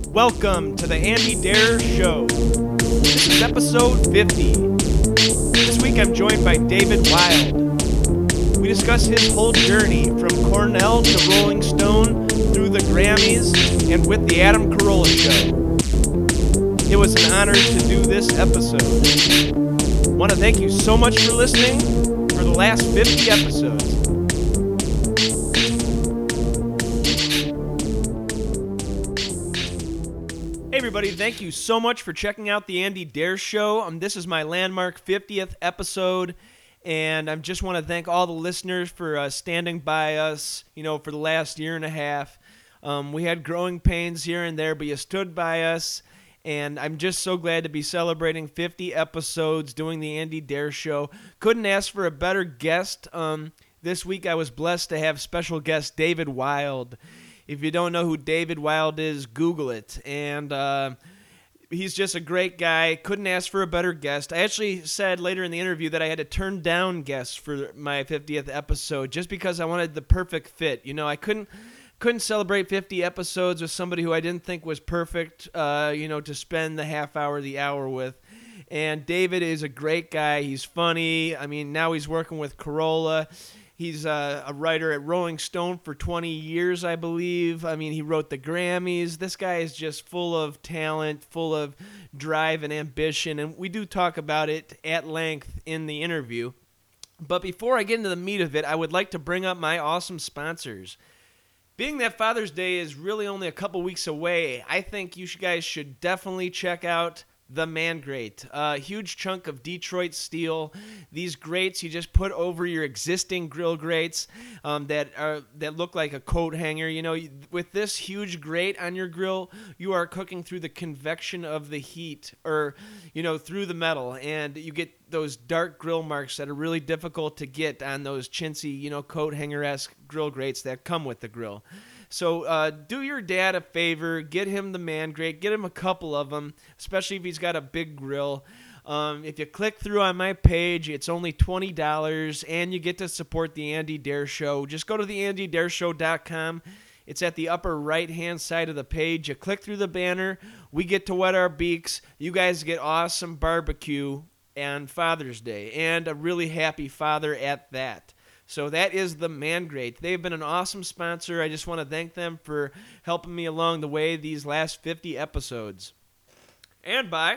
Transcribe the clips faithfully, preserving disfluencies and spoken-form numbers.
Welcome to the Andy Dare Show. This is episode fifty. This week I'm joined by David Wild. We discuss his whole journey from Cornell to Rolling Stone, through the Grammys, and with the Adam Carolla Show. It was an honor to do this episode. I want to thank you so much for listening for the last fifty episodes. Hey everybody, thank you so much for checking out the Andy Dare Show. Um, this is my landmark fiftieth episode, and I just want to thank all the listeners for uh, standing by us, you know, for the last year and a half. Um, we had growing pains here and there, but you stood by us, and I'm just so glad to be celebrating fifty episodes doing the Andy Dare Show. Couldn't ask for a better guest. Um, this week I was blessed to have special guest David Wild. If you don't know who David Wild is, Google it. And uh, he's just a great guy. Couldn't ask for a better guest. I actually said later in the interview that I had to turn down guests for my fiftieth episode just because I wanted the perfect fit. You know, I couldn't couldn't celebrate fifty episodes with somebody who I didn't think was perfect, uh, you know, to spend the half hour, the hour with. And David is a great guy. He's funny. I mean, now he's working with Carolla. He's a, a writer at Rolling Stone for twenty years, I believe. I mean, he wrote the Grammys. This guy is just full of talent, full of drive and ambition, and we do talk about it at length in the interview. But before I get into the meat of it, I would like to bring up my awesome sponsors. Being that Father's Day is really only a couple weeks away, I think you guys should definitely check out the Man Grate, a huge chunk of Detroit steel. These grates you just put over your existing grill grates um, that are that look like a coat hanger. You know, with this huge grate on your grill, you are cooking through the convection of the heat, or you know, through the metal, and you get those dark grill marks that are really difficult to get on those chintzy, you know, coat hanger-esque grill grates that come with the grill. So uh, do your dad a favor, get him the Man Grate, get him a couple of them, especially if he's got a big grill. Um, if you click through on my page, it's only twenty dollars, and you get to support the Andy Dare Show. Just go to the andy dare show dot com. It's at the upper right-hand side of the page. You click through the banner, we get to wet our beaks. You guys get awesome barbecue on Father's Day, and a really happy father at that. So that is the Man Grate. They've been an awesome sponsor. I just want to thank them for helping me along the way these last fifty episodes. And by,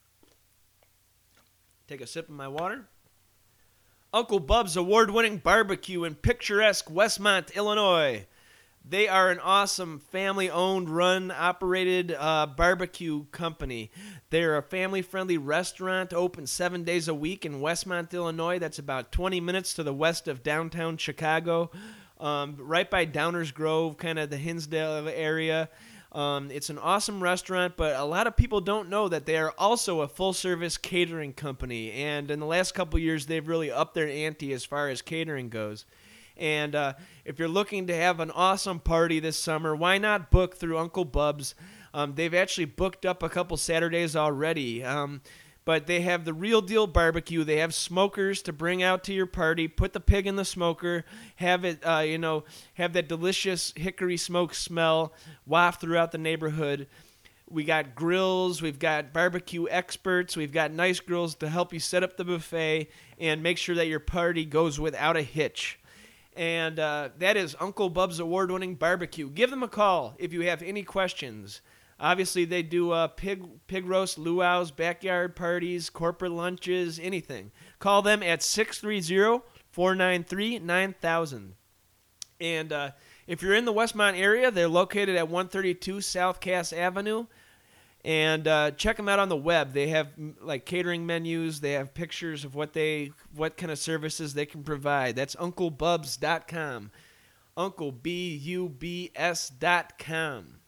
take a sip of my water, Uncle Bub's award-winning barbecue in picturesque Westmont, Illinois. They are an awesome family-owned, run, operated uh, barbecue company. They're a family-friendly restaurant open seven days a week in Westmont, Illinois. That's about twenty minutes to the west of downtown Chicago, um, right by Downers Grove, kind of the Hinsdale area. Um, it's an awesome restaurant, but a lot of people don't know that they are also a full-service catering company. And in the last couple of years, they've really upped their ante as far as catering goes. And uh, if you're looking to have an awesome party this summer, why not book through Uncle Bub's? Um, they've actually booked up a couple Saturdays already. Um, but they have the real deal barbecue. They have smokers to bring out to your party. Put the pig in the smoker. Have it, uh, you know, have that delicious hickory smoke smell waft throughout the neighborhood. We got grills. We've got barbecue experts. We've got nice grills to help you set up the buffet and make sure that your party goes without a hitch. And uh, that is Uncle Bub's award-winning barbecue. Give them a call if you have any questions. Obviously, they do uh, pig pig roast, luau's, backyard parties, corporate lunches, anything. Call them at six three zero, four nine three, nine thousand. And uh, if you're in the Westmont area, they're located at one thirty-two South Cass Avenue. And uh, check them out on the web. They have like catering menus. They have pictures of what they, what kind of services they can provide. That's uncle bubs dot com. Uncle B U B S dot com.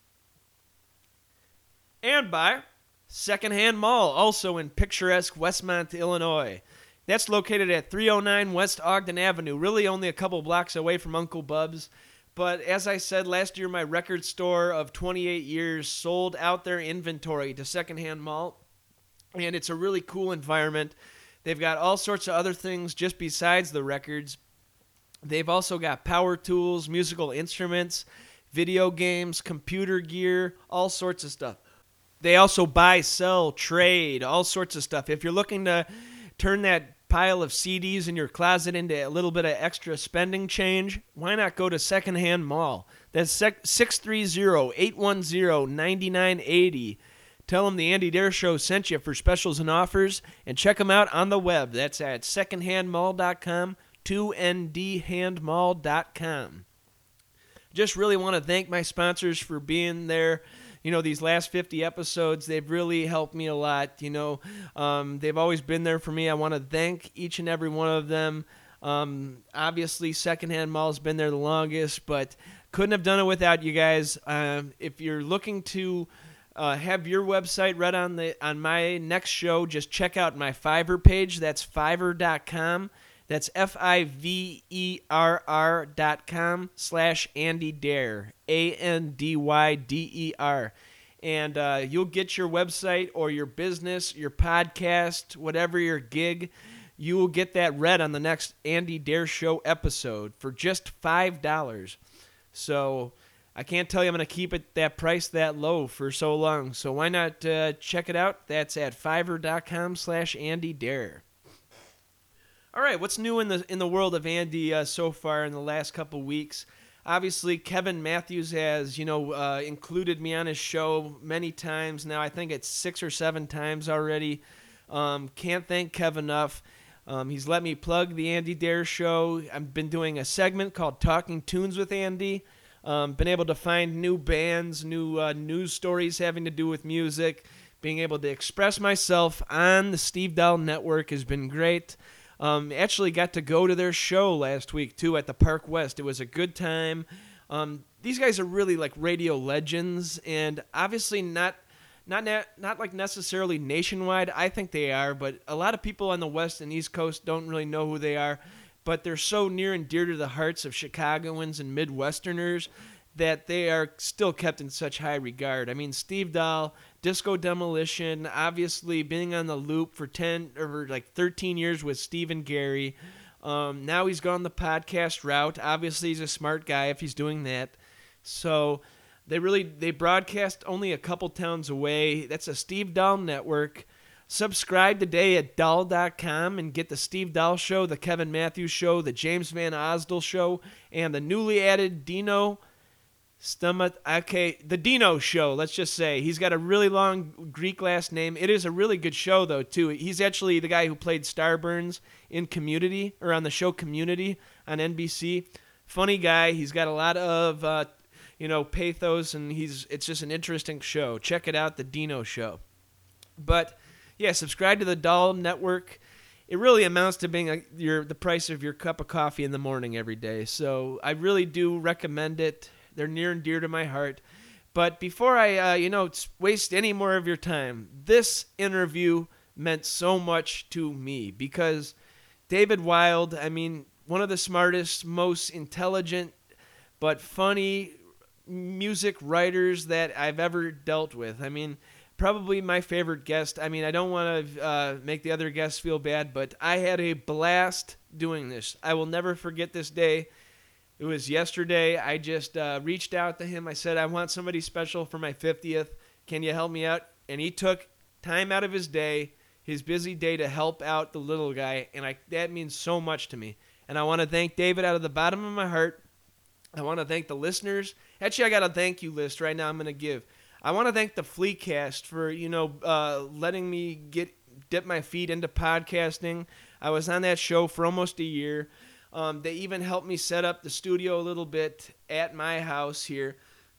And by Secondhand Mall, also in picturesque Westmont, Illinois. That's located at three oh nine West Ogden Avenue, really only a couple blocks away from Uncle Bub's. But as I said, last year my record store of twenty-eight years sold out their inventory to Secondhand Mall, and it's a really cool environment. They've got all sorts of other things just besides the records. They've also got power tools, musical instruments, video games, computer gear, all sorts of stuff. They also buy, sell, trade, all sorts of stuff. If you're looking to turn that pile of C Ds in your closet into a little bit of extra spending change, why not go to Secondhand Mall? That's six three zero, eight one zero, nine nine eight zero. Tell them the Andy Dare Show sent you for specials and offers, and check them out on the web. That's at secondhand mall dot com, two N D hand mall dot com. Just really want to thank my sponsors for being there. You know, these last fifty episodes, they've really helped me a lot. You know, um, they've always been there for me. I want to thank each and every one of them. Um, obviously, Secondhand Mall's been there the longest, but couldn't have done it without you guys. Um, if you're looking to uh, have your website read on the on my next show, just check out my Fiverr page. That's fiverr dot com. That's F I V E R R dot com slash Andy Dare, A N D Y D E R. And uh, you'll get your website or your business, your podcast, whatever your gig, you will get that read on the next Andy Dare Show episode for just five dollars. So I can't tell you I'm going to keep it that price that low for so long. So why not uh, check it out? That's at fiverr dot com slash Andy Dare. All right, what's new in the in the world of Andy uh, so far in the last couple weeks? Obviously, Kevin Matthews has, you know, uh, included me on his show many times now. I think it's six or seven times already. Um, can't thank Kevin enough. Um, he's let me plug the Andy Dare Show. I've been doing a segment called Talking Tunes with Andy. Um, been able to find new bands, new uh, news stories having to do with music. Being able to express myself on the Steve Dahl Network has been great. Um, actually got to go to their show last week, too, at the Park West. It was a good time. Um, these guys are really like radio legends, and obviously not not na- not like necessarily nationwide. I think they are, but a lot of people on the West and East Coast don't really know who they are. But they're so near and dear to the hearts of Chicagoans and Midwesterners that they are still kept in such high regard. I mean, Steve Dahl, Disco Demolition, obviously being on the Loop for ten or like thirteen years with Steve and Gary. Um, now he's gone the podcast route. Obviously, he's a smart guy if he's doing that. So they really they broadcast only a couple towns away. That's a Steve Dahl Network. Subscribe today at Dahl dot com and get the Steve Dahl Show, the Kevin Matthews Show, the James Van Osdell Show, and the newly added Dino Stomach, okay, the Dino Show, let's just say. He's got a really long Greek last name. It is a really good show, though, too. He's actually the guy who played Starburns in Community, or on the show Community on N B C. Funny guy. He's got a lot of, uh, you know, pathos, and he's it's just an interesting show. Check it out, the Dino Show. But, yeah, subscribe to the Dahl Network. It really amounts to being a, your the price of your cup of coffee in the morning every day. So I really do recommend it. They're near and dear to my heart. But before I, uh, you know, waste any more of your time, this interview meant so much to me because David Wild, I mean, one of the smartest, most intelligent, but funny music writers that I've ever dealt with. I mean, probably my favorite guest. I mean, I don't want to uh, make the other guests feel bad, but I had a blast doing this. I will never forget this day. It was yesterday. I just uh, reached out to him. I said, I want somebody special for my fiftieth. Can you help me out? And he took time out of his day, his busy day, to help out the little guy. And I, that means so much to me. And I want to thank David out of the bottom of my heart. I want to thank the listeners. Actually, I got a thank you list right now I'm going to give. I want to thank the Fleecast for, you know, uh, letting me get dip my feet into podcasting. I was on that show for almost a year. Um, they even helped me set up the studio a little bit at my house here.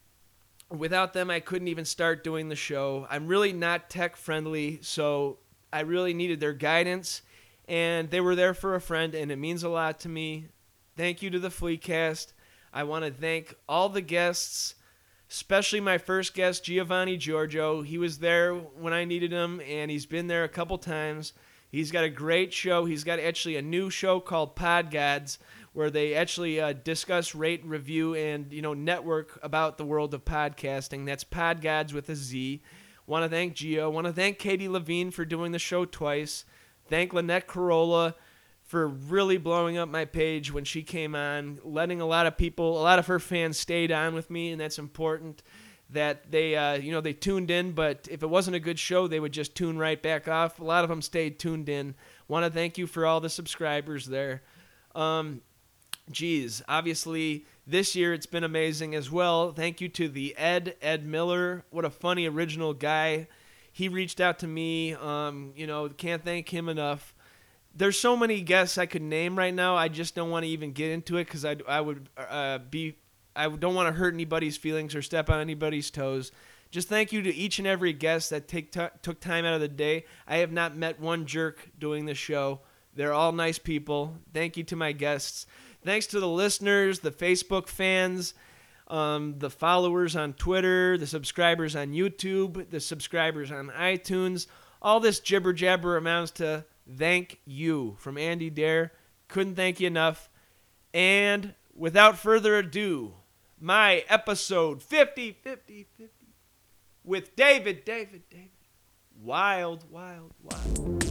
Without them, I couldn't even start doing the show. I'm really not tech friendly, so I really needed their guidance, and they were there for a friend, and it means a lot to me. Thank you to the Fleecast. I want to thank all the guests, especially my first guest, Giovanni Giorgio. He was there when I needed him, and he's been there a couple times. He's got a great show. He's got actually a new show called Pod Gods, where they actually uh, discuss, rate, review, and, you know, network about the world of podcasting. That's Pod Gods with a Z. Want to thank Gio. Want to thank Katie Levine for doing the show twice. Thank Lynette Carolla for really blowing up my page when she came on, letting a lot of people, a lot of her fans stayed on with me, and that's important. That they, uh, you know, they tuned in, but if it wasn't a good show, they would just tune right back off. A lot of them stayed tuned in. Want to thank you for all the subscribers there. Um, geez, obviously this year it's been amazing as well. Thank you to the Ed, Ed Miller. What a funny original guy. He reached out to me. Um, you know, can't thank him enough. There's so many guests I could name right now. I just don't want to even get into it because I, I would uh, be, I don't want to hurt anybody's feelings or step on anybody's toes. Just thank you to each and every guest that take t- took time out of the day. I have not met one jerk doing this show. They're all nice people. Thank you to my guests. Thanks to the listeners, the Facebook fans, um, the followers on Twitter, the subscribers on YouTube, the subscribers on iTunes. All this jibber jabber amounts to thank you from Andy Dare. Couldn't thank you enough. And without further ado, my episode fifty, fifty, fifty with David, David, David. Wild, wild, wild.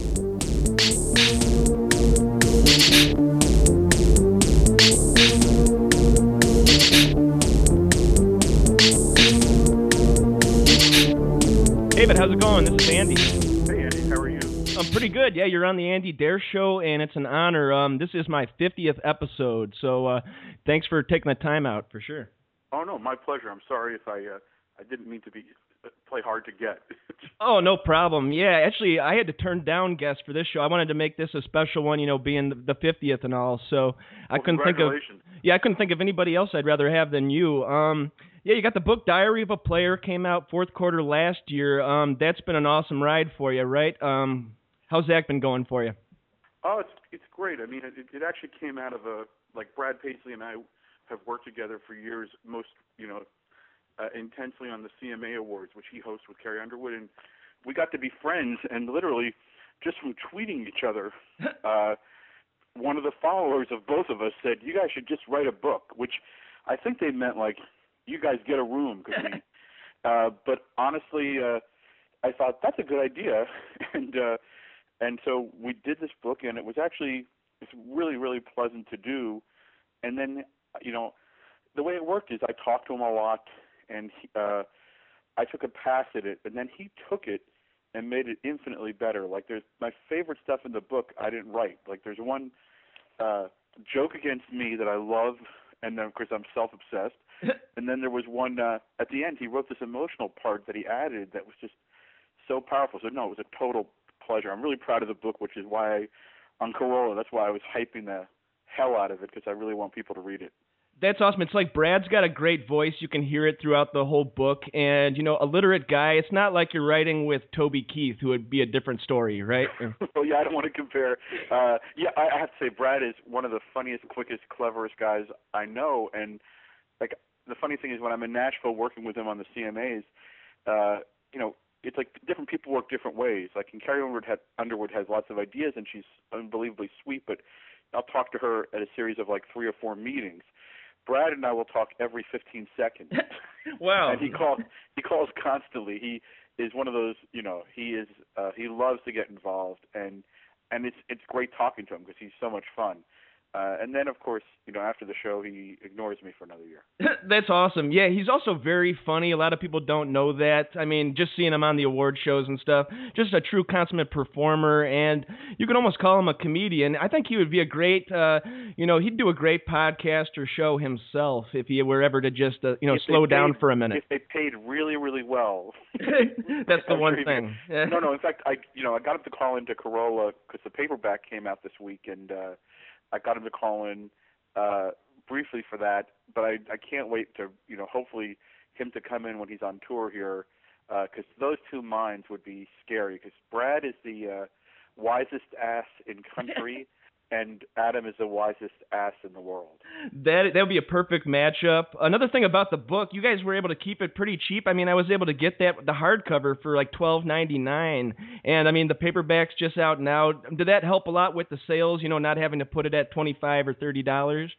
David, how's it going? This is Andy. Hey, Andy. How are you? I'm pretty good. Yeah, you're on the Andy Dare Show, and it's an honor. Um, this is my fiftieth episode, so uh, thanks for taking the time out, for sure. Oh, no, my pleasure. I'm sorry if I uh, I didn't mean to be play hard to get. Oh, no problem. Yeah, actually, I had to turn down guests for this show. I wanted to make this a special one, you know, being the fiftieth and all. So I well, couldn't think of yeah, I couldn't think of anybody else I'd rather have than you. Um, yeah, you got the book Diary of a Player, came out fourth quarter last year. Um, that's been an awesome ride for you, right? Um, how's that been going for you? Oh, it's it's great. I mean, it, it actually came out of a like Brad Paisley and I have worked together for years, most you know. Uh, intensely on the C M A Awards, which he hosts with Carrie Underwood, and we got to be friends. And literally, just from tweeting each other, uh, one of the followers of both of us said, "You guys should just write a book," which I think they meant like, "You guys get a room." Cause we, uh, but honestly, uh, I thought that's a good idea, and uh, and so we did this book, and it was actually it's really really pleasant to do. And then you know, the way it worked is I talked to him a lot. And he, uh, I took a pass at it, and then he took it and made it infinitely better. Like there's my favorite stuff in the book I didn't write. Like there's one uh, joke against me that I love, and then of course I'm self-obsessed. And then there was one uh, at the end. He wrote this emotional part that he added that was just so powerful. So no, it was a total pleasure. I'm really proud of the book, which is why I, on Corolla, that's why I was hyping the hell out of it because I really want people to read it. That's awesome. It's like Brad's got a great voice. You can hear it throughout the whole book. And, you know, a literate guy, it's not like you're writing with Toby Keith, who would be a different story, right? Well, yeah, I don't want to compare. Uh, yeah, I, I have to say Brad is one of the funniest, quickest, cleverest guys I know. And, like, the funny thing is when I'm in Nashville working with him on the C M As, uh, you know, it's like different people work different ways. Like, and Carrie Underwood, had, Underwood has lots of ideas, and she's unbelievably sweet, but I'll talk to her at a series of, like, three or four meetings. Brad and I will talk every fifteen seconds. Wow. And he calls he calls constantly. He is one of those, you know, he is uh, he loves to get involved, and and it's it's great talking to him because he's so much fun. Uh, and then, of course, you know, after the show, he ignores me for another year. That's awesome. Yeah, he's also very funny. A lot of people don't know that. I mean, just seeing him on the award shows and stuff, just a true consummate performer, and you could almost call him a comedian. I think he would be a great, uh, you know, he'd do a great podcast or show himself if he were ever to just, uh, you know, if slow paid, down for a minute. If they paid really, really well. That's the one thing. no, no. In fact, I, you know, I got him to call into Corolla because the paperback came out this week, and uh, I got him to call in uh, briefly for that, but I, I can't wait to, you know, hopefully him to come in when he's on tour here, because uh, those two minds would be scary, because Brad is the uh, wisest ass in country, and Adam is the wisest ass in the world. That that would be a perfect matchup. Another thing about the book, you guys were able to keep it pretty cheap. I mean, I was able to get that the hardcover for like twelve ninety-nine, and I mean the paperback's just out now. Did that help a lot with the sales? You know, not having to put it at twenty-five or thirty dollars.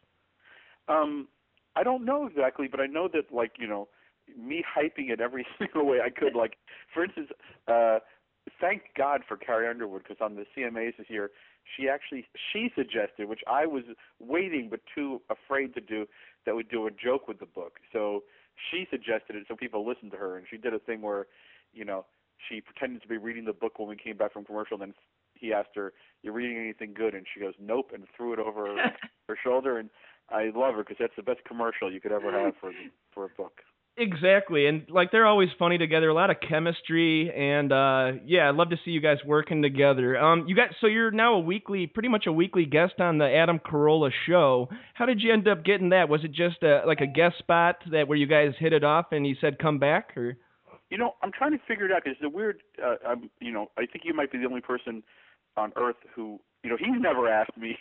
Um, I don't know exactly, but I know that like you know, me hyping it every single way I could. Like for instance, uh, thank God for Carrie Underwood, because on the C M As this year, she actually she suggested, which I was waiting but too afraid to do, that we do a joke with the book. So she suggested it, so people listened to her, and she did a thing where, you know, she pretended to be reading the book when we came back from commercial. And then he asked her, "You reading anything good?" And she goes, "Nope," and threw it over her, her shoulder. And I love her because that's the best commercial you could ever have for for a book. Exactly, and like they're always funny together, a lot of chemistry, and uh yeah, I'd love to see you guys working together. Um, you got so you're now a weekly, pretty much a weekly guest on the Adam Carolla show. How did you end up getting that? Was it just a, like a guest spot that where you guys hit it off, and he said come back, or? You know, I'm trying to figure it out because it's a weird. Uh, I'm, you know, I think you might be the only person on Earth who, you know, he's never asked me.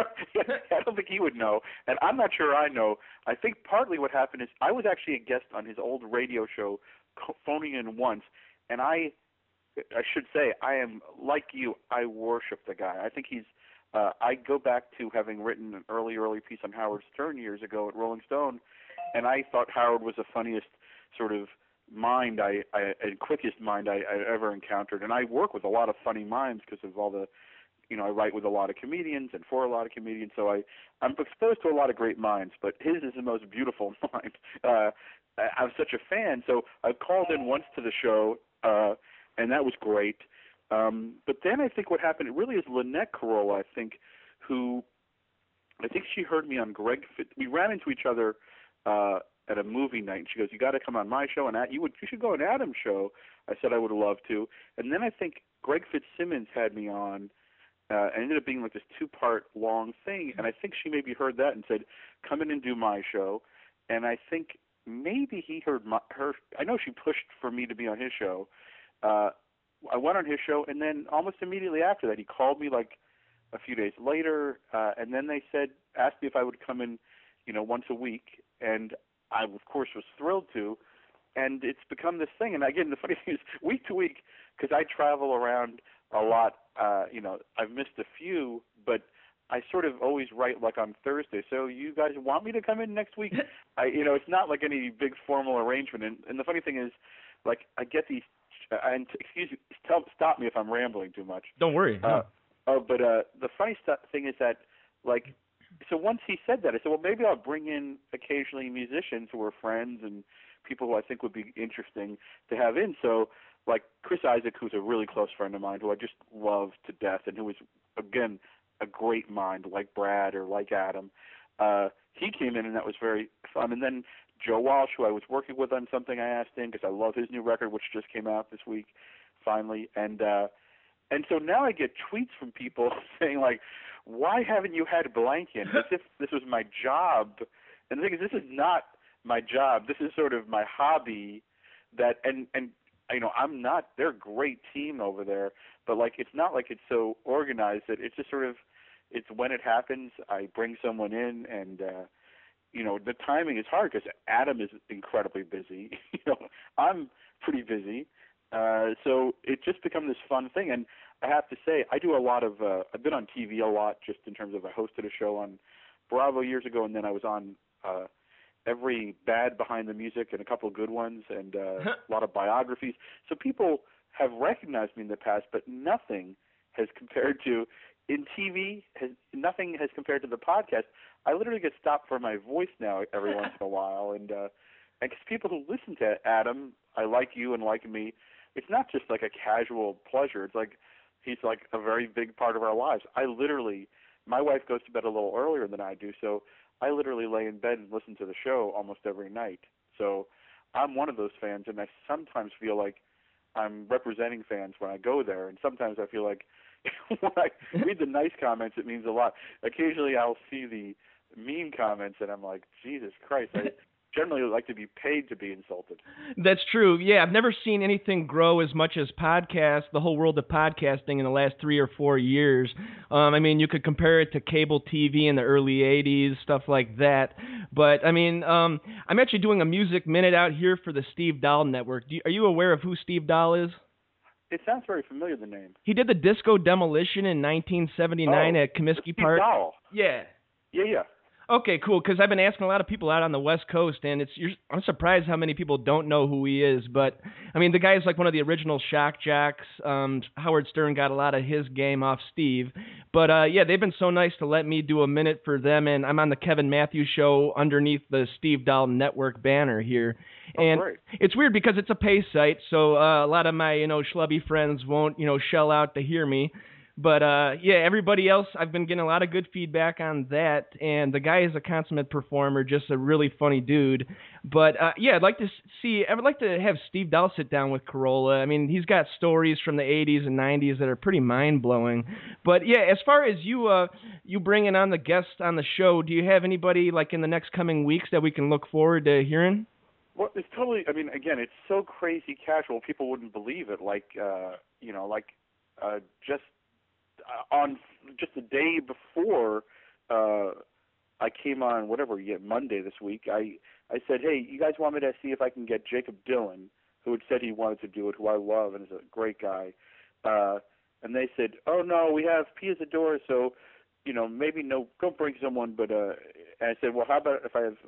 I don't think he would know, and I'm not sure I know. I think partly what happened is I was actually a guest on his old radio show, phoning in once, and I, I should say, I am like you. I worship the guy. I think he's. Uh, I go back to having written an early, early piece on Howard Stern years ago at Rolling Stone, and I thought Howard was the funniest sort of mind I, I and quickest mind I, I ever encountered. And I work with a lot of funny minds because of all the, you know, I write with a lot of comedians and for a lot of comedians, so I I'm exposed to a lot of great minds. But his is the most beautiful mind. Uh, I, I'm such a fan, so I called in once to the show, uh, and that was great. Um, but then I think what happened, it really is Lynette Carolla, I think, who I think she heard me on Greg. We ran into each other. Uh, at a movie night, and she goes, "You got to come on my show, and you would, you should go on Adam's show." I said I would love to, and then I think Greg Fitzsimmons had me on, uh, and it ended up being like this two-part long thing, and I think she maybe heard that and said, "Come in and do my show," and I think maybe he heard my, her. I know she pushed for me to be on his show. Uh, I went on his show, and then almost immediately after that, he called me like a few days later, uh, and then they said, asked me if I would come in, you know, once a week, and I, of course, was thrilled to, and it's become this thing. And again, the funny thing is, week to week, because I travel around a lot, uh, you know, I've missed a few, but I sort of always write like on Thursday. So you guys want me to come in next week? I, you know, it's not like any big formal arrangement. And, and the funny thing is, like, I get these, uh, and excuse me, tell, stop me if I'm rambling too much. Don't worry. Uh, no. Oh, but uh, the funny st- thing is that, like, so once he said that, I said, well, maybe I'll bring in occasionally musicians who are friends and people who I think would be interesting to have in. So, like Chris Isaak, who's a really close friend of mine, who I just love to death, and who is, again, a great mind, like Brad or like Adam. Uh, he came in, and that was very fun. And then Joe Walsh, who I was working with on something I asked in, because I love his new record, which just came out this week, finally. And uh, and so now I get tweets from people saying, like, why haven't you had blank in? As if this was my job. And the thing is, this is not my job. This is sort of my hobby. That and and you know, I'm not. They're a great team over there, but like, it's not like it's so organized that it's just sort of, it's when it happens. I bring someone in, and uh, you know, the timing is hard because Adam is incredibly busy. you know, I'm pretty busy. Uh, so it just become this fun thing. And I have to say, I do a lot of, uh, I've been on T V a lot just in terms of I hosted a show on Bravo years ago, and then I was on uh, every bad behind the music and a couple of good ones, and uh, a lot of biographies. So people have recognized me in the past, but nothing has compared to, in T V, has, nothing has compared to the podcast. I literally get stopped for my voice now every once in a while, and uh, because people who listen to Adam, I like you and like me, it's not just like a casual pleasure. It's like he's like a very big part of our lives. I literally, my wife goes to bed a little earlier than I do, so I literally lay in bed and listen to the show almost every night. So I'm one of those fans, and I sometimes feel like I'm representing fans when I go there, and sometimes I feel like when I read the nice comments, it means a lot. Occasionally I'll see the mean comments, and I'm like, Jesus Christ, I generally like to be paid to be insulted. That's true. Yeah, I've never seen anything grow as much as podcasts, the whole world of podcasting in the last three or four years. Um, I mean, you could compare it to cable T V in the early eighties, stuff like that. But, I mean, um, I'm actually doing a music minute out here for the Steve Dahl Network. Do you, are you aware of who Steve Dahl is? It sounds very familiar, the name. He did the Disco Demolition in nineteen seventy-nine oh, at Comiskey Steve Park. Dahl. Yeah. Yeah, yeah. Okay, cool. Because I've been asking a lot of people out on the West Coast, and it's you're, I'm surprised how many people don't know who he is. But I mean, the guy's like one of the original shock jocks. Um, Howard Stern got a lot of his game off Steve. But uh, yeah, they've been so nice to let me do a minute for them, and I'm on the Kevin Matthews Show underneath the Steve Dahl Network banner here. And oh, great. It's weird because it's a pay site, so uh, a lot of my you know schlubby friends won't you know shell out to hear me. But, uh, yeah, everybody else, I've been getting a lot of good feedback on that, and the guy is a consummate performer, just a really funny dude. But, uh, yeah, I'd like to see, I would like to have Steve Dahl sit down with Carolla. I mean, he's got stories from the eighties and nineties that are pretty mind-blowing. But, yeah, as far as you uh, you bringing on the guests on the show, do you have anybody, like, in the next coming weeks that we can look forward to hearing? Well, it's totally, I mean, again, it's so crazy casual, people wouldn't believe it. Like, uh, you know, like, uh, just, on just the day before uh, I came on, whatever, yeah, Monday this week, I, I said, hey, you guys want me to see if I can get Jacob Dylan, who had said he wanted to do it, who I love and is a great guy. Uh, and they said, oh, no, we have Pia Zadora, so, you know, maybe no, don't bring someone. But uh, and I said, well, how about if I have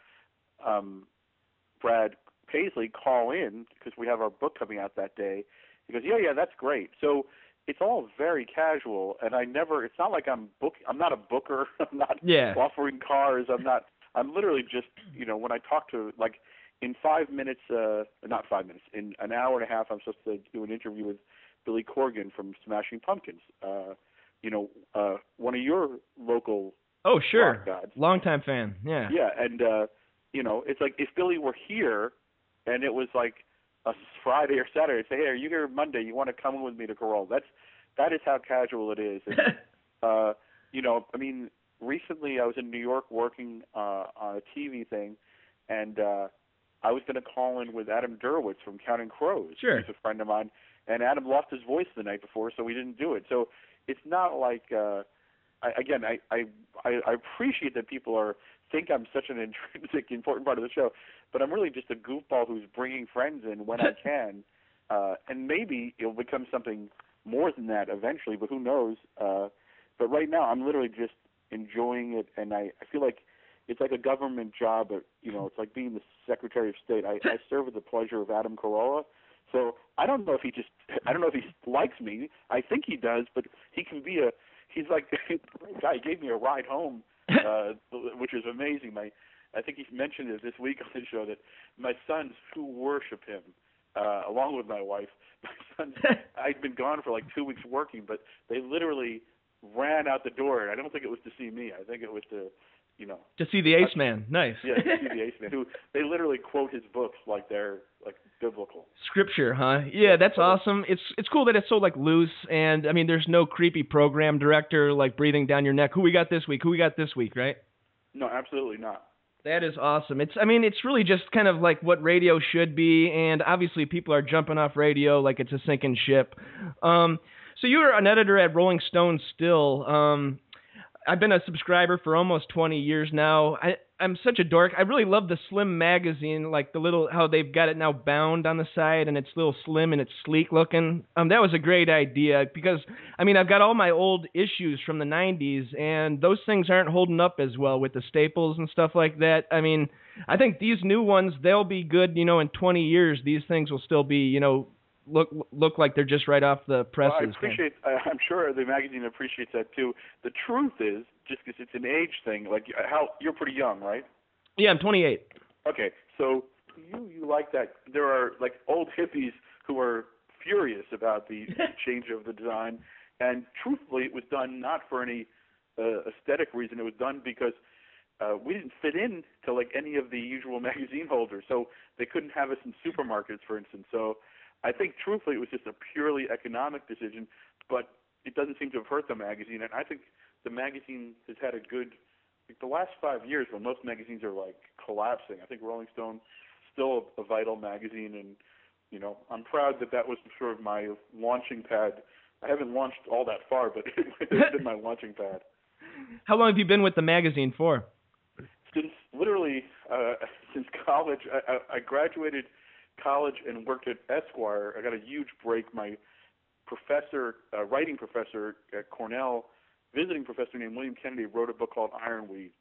uh, um, Brad Paisley call in, because we have our book coming out that day. He goes, yeah, yeah, that's great. So it's all very casual, and I never, it's not like I'm book, I'm not a booker, I'm not yeah. offering cars, I'm not, I'm literally just, you know, when I talk to, like, in five minutes, uh, not five minutes, in an hour and a half, I'm supposed to do an interview with Billy Corgan from Smashing Pumpkins, uh, you know, uh, one of your local Oh, sure. rock gods. Longtime fan, yeah. Yeah, and, uh, you know, it's like if Billy were here, and it was like, a Friday or Saturday, say, hey, are you here Monday? You want to come with me to Carolla? That's that is how casual it is. And, uh, you know, I mean, recently I was in New York working uh, on a T V thing, and uh, I was going to call in with Adam Derwitz from Counting Crows, sure. who's a friend of mine, and Adam lost his voice the night before, so we didn't do it. So it's not like, uh, I, again, I, I I appreciate that people are think I'm such an intrinsic, important part of the show, but I'm really just a goofball who's bringing friends in when I can, uh, and maybe it'll become something more than that eventually, but who knows? Uh, but right now, I'm literally just enjoying it, and I, I feel like it's like a government job. But, you know, it's like being the Secretary of State. I, I serve at the pleasure of Adam Carolla, so I don't know if he just, I don't know if he likes me. I think he does, but he can be a, he's like the guy. He gave me a ride home. Uh, which is amazing. My, I think he mentioned it this week on the show that my sons who worship him, uh, along with my wife, my sons, I'd been gone for like two weeks working, but they literally ran out the door. And I don't think it was to see me. I think it was to, you know, to see the Ace uh, Man. Nice. Yeah, to see the Ace Man. Who they literally quote his books like they're like biblical. Scripture, huh? Yeah, that's awesome. It's it's cool that it's so like loose, and I mean, there's no creepy program director like breathing down your neck. Who we got this week? Who we got this week? Right? No, absolutely not. That is awesome. It's I mean, it's really just kind of like what radio should be, and obviously people are jumping off radio like it's a sinking ship. Um, so you're an editor at Rolling Stone still. Um, I've been a subscriber for almost twenty years now. I, I'm such a dork. I really love the Slim magazine, like the little, how they've got it now bound on the side, and it's little slim and it's sleek looking. Um, that was a great idea because, I mean, I've got all my old issues from the nineties, and those things aren't holding up as well with the staples and stuff like that. I mean, I think these new ones, they'll be good, you know, in twenty years. These things will still be, you know, look look like they're just right off the presses. Well, I appreciate. Uh, I'm sure the magazine appreciates that too. The truth is, just because it's an age thing, like how you're pretty young, right? Yeah, I'm twenty-eight. Okay, so you you like that? There are like old hippies who are furious about the change of the design, and truthfully, it was done not for any uh, aesthetic reason. It was done because uh, we didn't fit in to like any of the usual magazine holders, so they couldn't have us in supermarkets, for instance. So I think, truthfully, it was just a purely economic decision, but it doesn't seem to have hurt the magazine. And I think the magazine has had a good, like the last five years when most magazines are like collapsing, I think Rolling Stone still a, a vital magazine. And, you know, I'm proud that that was sort of my launching pad. I haven't launched all that far, but it's been my launching pad. How long have you been with the magazine for? Since literally, uh, since college. I, I, I graduated college and worked at Esquire. I got a huge break. My professor, uh, writing professor at Cornell, visiting professor named William Kennedy, wrote a book called Ironweed.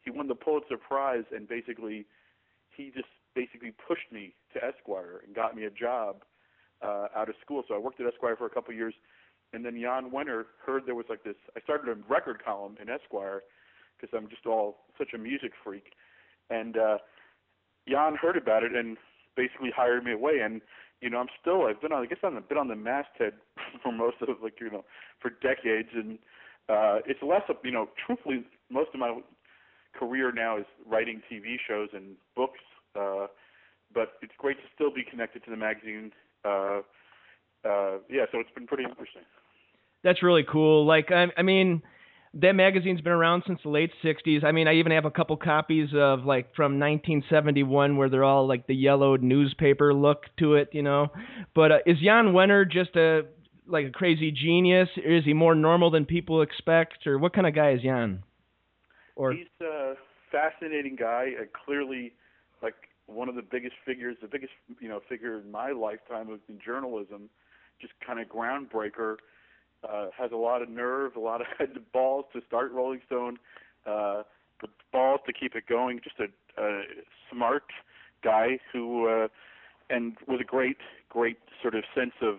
he won the Pulitzer Prize, and basically he just basically pushed me to Esquire and got me a job uh, out of school. So I worked at Esquire for a couple of years, and then Jan Wenner heard there was like this. I started a record column in Esquire because I'm just all such a music freak, and uh, Jan heard about it and basically hired me away. And you know, I'm still I've been on I guess I've been on the masthead for most of like you know for decades, and uh, it's less of you know truthfully most of my career now is writing T V shows and books, uh, but it's great to still be connected to the magazine. Uh, uh, yeah, so it's been pretty interesting. That's really cool. Like, I, I mean, that magazine's been around since the late sixties. I mean, I even have a couple copies of, like, from nineteen seventy-one where they're all, like, the yellowed newspaper look to it, you know. But uh, is Jan Wenner just a, like, a crazy genius? Or is he more normal than people expect? Or what kind of guy is Jan? Or He's a fascinating guy, uh, clearly, like, one of the biggest figures, the biggest, you know, figure in my lifetime of in journalism, just kind of groundbreaker. Uh, has a lot of nerve, a lot of had the balls to start Rolling Stone, uh, the balls to keep it going. Just a, a smart guy who, uh, and with a great, great sort of sense of,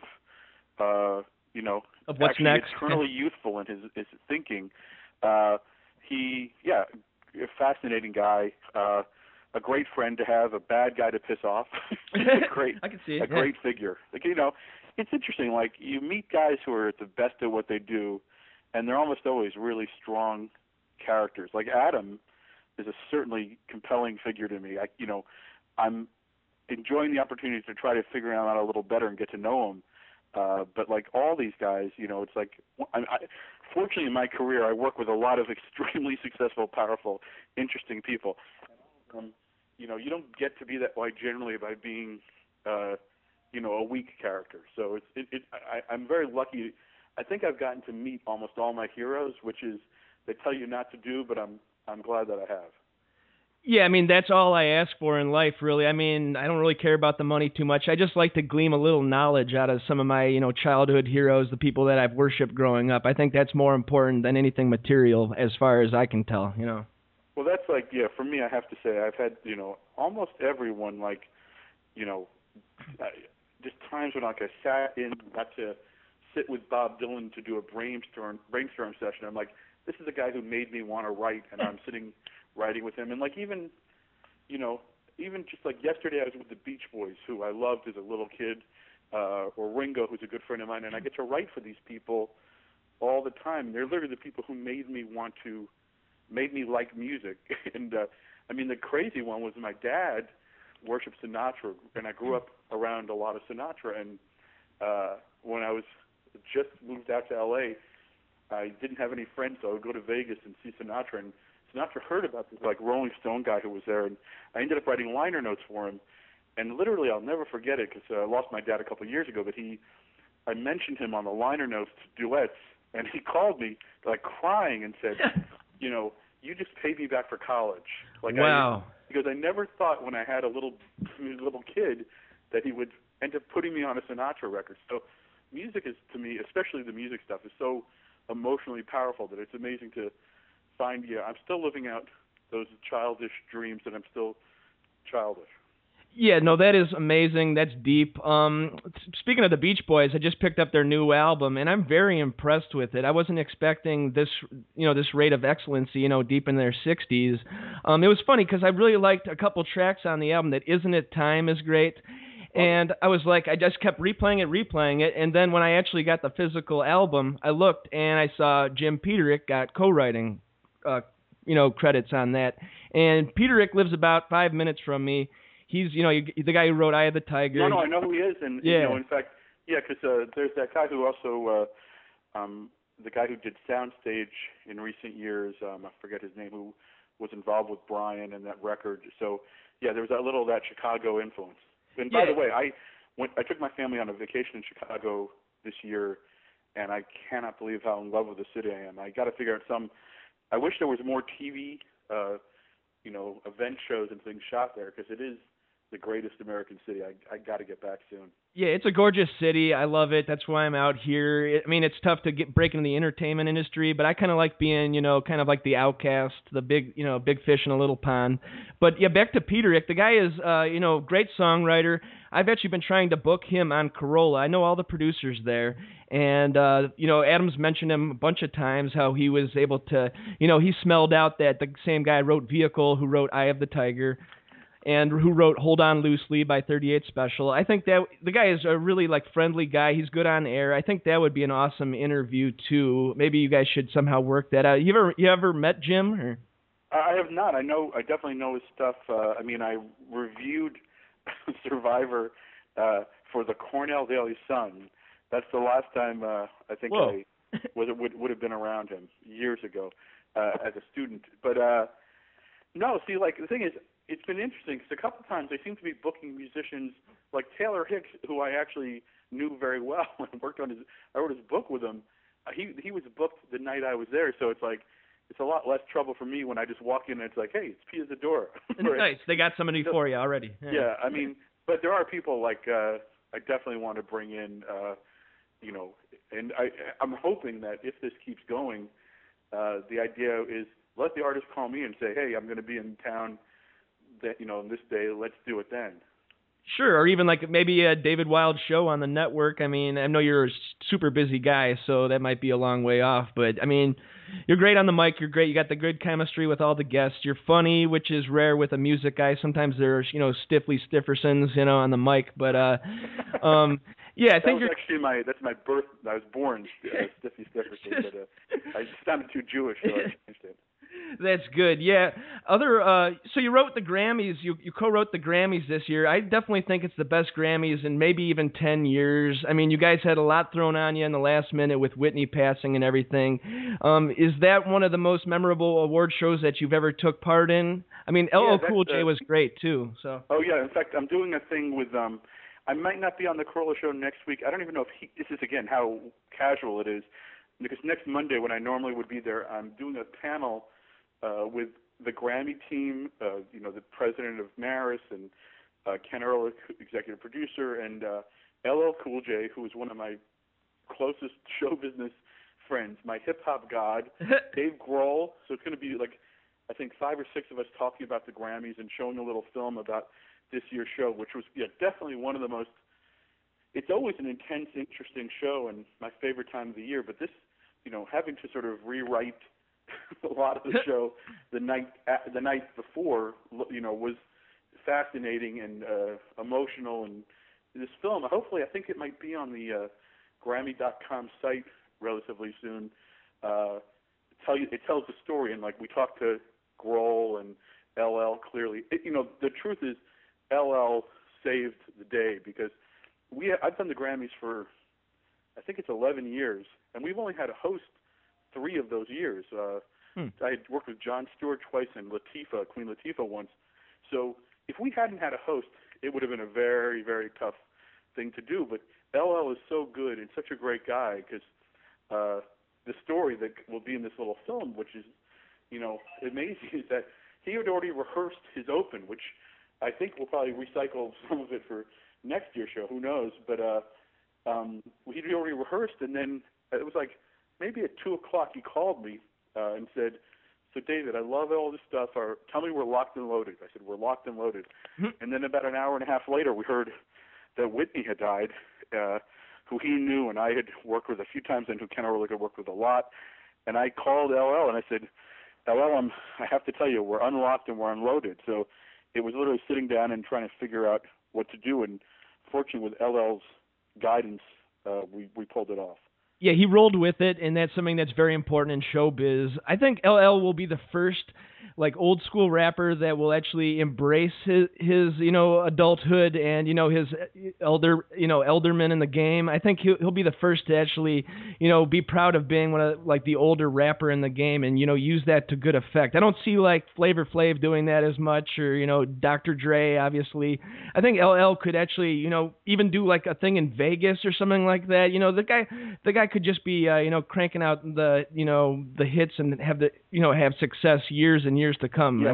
uh, you know, of what's actually next. eternally youthful in his, his thinking. Uh, he, yeah, a fascinating guy. Uh, a great friend to have, a bad guy to piss off. a great, I can see it. a great figure. Like you know. It's interesting, like, you meet guys who are at the best at what they do, and they're almost always really strong characters. Like Adam is a certainly compelling figure to me. I, you know, I'm enjoying the opportunity to try to figure him out a little better and get to know him. Uh, but, like, all these guys, you know, it's like, I, I, fortunately in my career, I work with a lot of extremely successful, powerful, interesting people. Um, you know, you don't get to be that way generally by being uh, – you know, a weak character. So it's it, it I, I'm very lucky. I think I've gotten to meet almost all my heroes, which is they tell you not to do, but I'm I'm glad that I have. Yeah, I mean, that's all I ask for in life, really. I mean, I don't really care about the money too much. I just like to glean a little knowledge out of some of my, you know, childhood heroes, the people that I've worshipped growing up. I think that's more important than anything material as far as I can tell, you know. Well, that's like, yeah, for me, I have to say I've had, you know, almost everyone, like, you know, I, just times when like I sat in, got to sit with Bob Dylan to do a brainstorm brainstorm session. I'm like, this is a guy who made me want to write, and I'm sitting writing with him. And like even, you know, even just like yesterday, I was with the Beach Boys, who I loved as a little kid, uh, or Ringo, who's a good friend of mine, and I get to write for these people all the time. They're literally the people who made me want to, made me like music. and uh, I mean, the crazy one was my dad worshipped Sinatra, and I grew up around a lot of Sinatra. And uh, when I was just moved out to L A, I didn't have any friends, so I would go to Vegas and see Sinatra. And Sinatra heard about this like Rolling Stone guy who was there, and I ended up writing liner notes for him. And literally, I'll never forget it because uh, I lost my dad a couple of years ago. But he, I mentioned him on the liner notes to duets, and he called me like crying and said, you know, you just paid me back for college. Like wow. I, because I never thought when I had a little little kid that he would end up putting me on a Sinatra record. So music is, to me, especially the music stuff, is so emotionally powerful that it's amazing to find, yeah, I'm still living out those childish dreams, and I'm still childish. Yeah, no, that is amazing. That's deep. Um, speaking of the Beach Boys, I just picked up their new album, and I'm very impressed with it. I wasn't expecting this, you know, this rate of excellency, you know, deep in their sixties. Um, it was funny because I really liked a couple tracks on the album. That Isn't It Time is great. And I was like, I just kept replaying it, replaying it. And then when I actually got the physical album, I looked and I saw Jim Peterick got co-writing, uh, you know, credits on that. And Peterick lives about five minutes from me. He's, you know, the guy who wrote Eye of the Tiger. No, no, I know who he is. And, yeah. you know, in fact, yeah, because uh, there's that guy who also, uh, um, the guy who did Soundstage in recent years, um, I forget his name, who was involved with Brian and that record. So, yeah, there was a little of that Chicago influence. And by yeah. the way, I went, I took my family on a vacation in Chicago this year, and I cannot believe how in love with the city I am. I got to figure out some, I wish there was more T V, uh, you know, event shows and things shot there, because it is the greatest American city. I I got to get back soon. Yeah, it's a gorgeous city. I love it. That's why I'm out here. I mean, it's tough to get break into the entertainment industry, but I kind of like being, you know, kind of like the outcast, the big, you know, big fish in a little pond. But yeah, back to Peterick. The guy is, uh, you know, great songwriter. I've actually been trying to book him on Corolla. I know all the producers there, and uh, you know, Adam's mentioned him a bunch of times how he was able to, you know, he smelled out that the same guy wrote Vehicle, who wrote Eye of the Tiger, and who wrote Hold On Loosely by thirty-eight Special. I think that the guy is a really like friendly guy. He's good on air. I think that would be an awesome interview too. Maybe you guys should somehow work that out. You ever you ever met Jim? Or? I have not. I know. I definitely know his stuff. Uh, I mean, I reviewed Survivor uh, for the Cornell Daily Sun. That's the last time uh, I think Whoa. I was would would have been around him years ago uh, as a student. But uh, no, see, like the thing is, it's been interesting because a couple of times they seem to be booking musicians like Taylor Hicks, who I actually knew very well and worked on his. I wrote his book with him. Uh, he he was booked the night I was there, so it's like it's a lot less trouble for me when I just walk in and it's like, hey, it's Pia Zadora. Nice, they got somebody so, for you already. Yeah. yeah, I mean, but there are people like uh, I definitely want to bring in, uh, you know, and I I'm hoping that if this keeps going, uh, the idea is let the artist call me and say, hey, I'm going to be in town. That you know, on this day, let's do it then. Sure, or even like maybe a David Wild show on the network. I mean, I know you're a super busy guy, so that might be a long way off. But I mean, you're great on the mic. You're great. You got the good chemistry with all the guests. You're funny, which is rare with a music guy. Sometimes there's you know stiffly Stiffersons, you know, on the mic. But uh, um, yeah, I that think was you're actually my that's my birth. I was born uh, Stiffy Stifferson, but uh, I sounded too Jewish, so I changed it. That's good. Yeah. Other. Uh, so you wrote the Grammys. You you co-wrote the Grammys this year. I definitely think it's the best Grammys in maybe even ten years. I mean, you guys had a lot thrown on you in the last minute with Whitney passing and everything. Um, is that one of the most memorable award shows that you've ever took part in? I mean, L L Yeah, Cool J uh, was great too. So. Oh yeah. In fact, I'm doing a thing with um. I might not be on the Corolla show next week. I don't even know if he, this is again how casual it is, because next Monday when I normally would be there, I'm doing a panel. Uh, with the Grammy team, uh, you know, the president of Maris and uh, Ken Ehrlich, executive producer, and uh, L L Cool J, who is one of my closest show business friends, my hip-hop god, Dave Grohl. So it's going to be like, I think, five or six of us talking about the Grammys and showing a little film about this year's show, which was yeah, definitely one of the most, it's always an intense, interesting show and my favorite time of the year. But this, you know, having to sort of rewrite a lot of the show the night the night before, you know, was fascinating and uh, emotional. And this film, hopefully, I think it might be on the uh, Grammy dot com site relatively soon. Uh, tell you, it tells the story, and like we talked to Grohl and L L. Clearly, it, you know, the truth is, L L saved the day because we I've done the Grammys for I think it's eleven years, and we've only had a host three of those years. Uh, hmm. I had worked with Jon Stewart twice and Latifah, Queen Latifah once. So if we hadn't had a host, it would have been a very, very tough thing to do. But L L is so good and such a great guy because uh, the story that will be in this little film, which is, you know, amazing, is that he had already rehearsed his open, which I think we'll probably recycle some of it for next year's show. Who knows? But uh, um, he'd already rehearsed, and then it was like, maybe at two o'clock he called me uh, and said, so David, I love all this stuff. Or, tell me we're locked and loaded. I said, we're locked and loaded. Mm-hmm. And then about an hour and a half later, we heard that Whitney had died, uh, who he knew and I had worked with a few times and who Ken Ehrlich had worked with a lot. And I called L L and I said, L L, I'm, I have to tell you, we're unlocked and we're unloaded. So it was literally sitting down and trying to figure out what to do. And fortunately, with L L's guidance, uh, we, we pulled it off. Yeah, he rolled with it, and that's something that's very important in showbiz. I think L L will be the first, like, old school rapper that will actually embrace his, his, you know, adulthood and, you know, his elder, you know, elderman in the game. I think he'll, he'll be the first to actually, you know, be proud of being one of, like, the older rapper in the game and, you know, use that to good effect. I don't see, like, Flavor Flav doing that as much, or, you know, Doctor Dre, obviously. I think L L could actually, you know, even do, like, a thing in Vegas or something like that. You know, the guy, the guy could just be, uh, you know, cranking out the, you know, the hits and have the, you know, have success years and years to come. Yeah, I mean, well,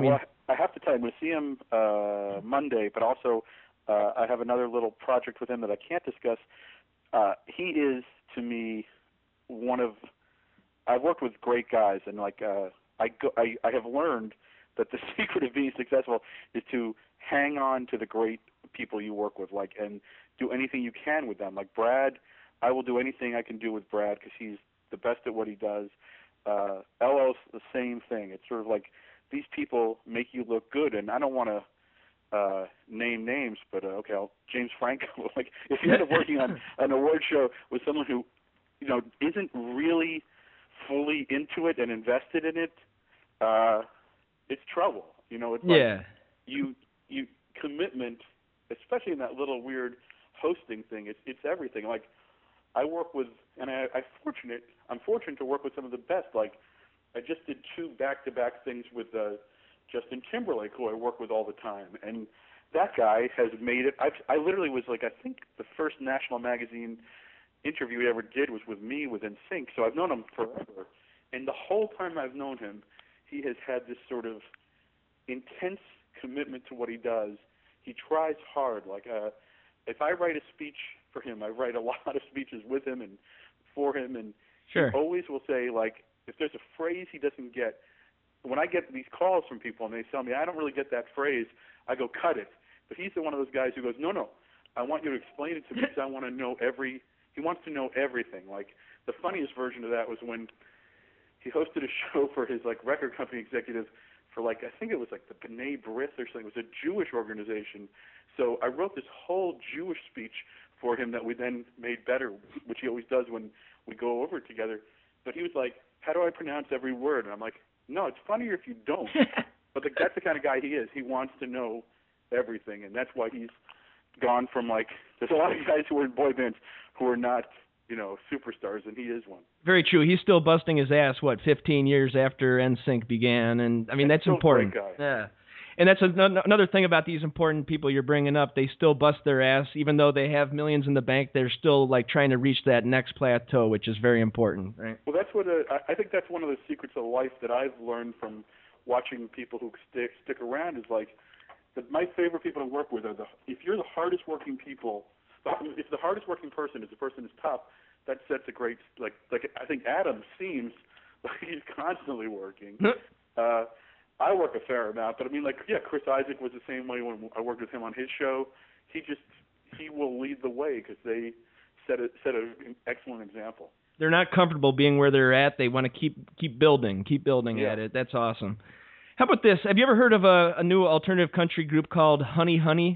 I have to tell you, I'm going to see him uh, Monday, but also uh, I have another little project with him that I can't discuss. Uh, he is, to me, one of I've worked with great guys, and like uh, I, go, I I have learned that the secret of being successful is to hang on to the great people you work with, like, and do anything you can with them. Like Brad, I will do anything I can do with Brad because he's the best at what he does. Uh, L L's the same thing. It's sort of like these people make you look good, and I don't want to uh, name names, but uh, okay, I'll, James Franco. Like, if you end up working on an award show with someone who, you know, isn't really fully into it and invested in it, uh, it's trouble. You know, it's yeah. like you you commitment, especially in that little weird hosting thing. It's it's everything. Like, I work with, and I, I fortunate, I'm fortunate to work with some of the best. Like, I just did two back-to-back things with uh, Justin Timberlake, who I work with all the time, and that guy has made it. I've, I literally was like, I think the first national magazine interview he ever did was with me with N Sync, so I've known him forever. And the whole time I've known him, he has had this sort of intense commitment to what he does. He tries hard. Like, uh, if I write a speech for him, I write a lot of speeches with him and for him, and sure. he always will say, like, if there's a phrase he doesn't get, when I get these calls from people and they tell me, I don't really get that phrase, I go, cut it. But he's the one of those guys who goes, no, no, I want you to explain it to me because I want to know every, he wants to know everything. Like, the funniest version of that was when he hosted a show for his, like, record company executive for, like, I think it was, like, the B'nai B'rith or something. It was a Jewish organization. So I wrote this whole Jewish speech for him that we then made better, which he always does when we go over it together. But he was like, how do I pronounce every word? And I'm like, no, it's funnier if you don't. But the, that's the kind of guy he is. He wants to know everything, and that's why he's gone from, like, there's a lot of guys who are in boy bands who are not, you know, superstars, and he is one. Very true. He's still busting his ass, what, fifteen years after N Sync began, and I mean, that's Still a important. great guy. Yeah. And that's another thing about these important people you're bringing up. They still bust their ass, even though they have millions in the bank. They're still, like, trying to reach that next plateau, which is very important, right? Well, that's what uh, I think that's one of the secrets of life that I've learned from watching people who stick stick around. Is like, that my favorite people to work with are the. If you're the hardest working people, if the hardest working person is the person who's top, that sets a great, like like I think Adam seems like he's constantly working. uh, I work a fair amount, but I mean, like, yeah, Chris Isaak was the same way when I worked with him on his show. He just, he will lead the way because they set a, set an excellent example. They're not comfortable being where they're at. They want to keep keep building, keep building Yeah. at it. That's awesome. How about this? Have you ever heard of a, a new alternative country group called Honey Honey?